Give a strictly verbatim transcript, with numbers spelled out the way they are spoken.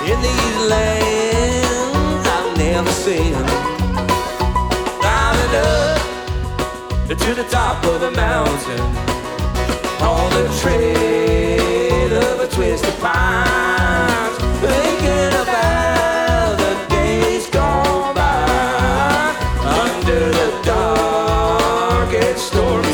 in these lands I've never seen. Climbing up to the top of a mountain on the trail of a twisted pines, thinking about the days gone by under the dark and stormy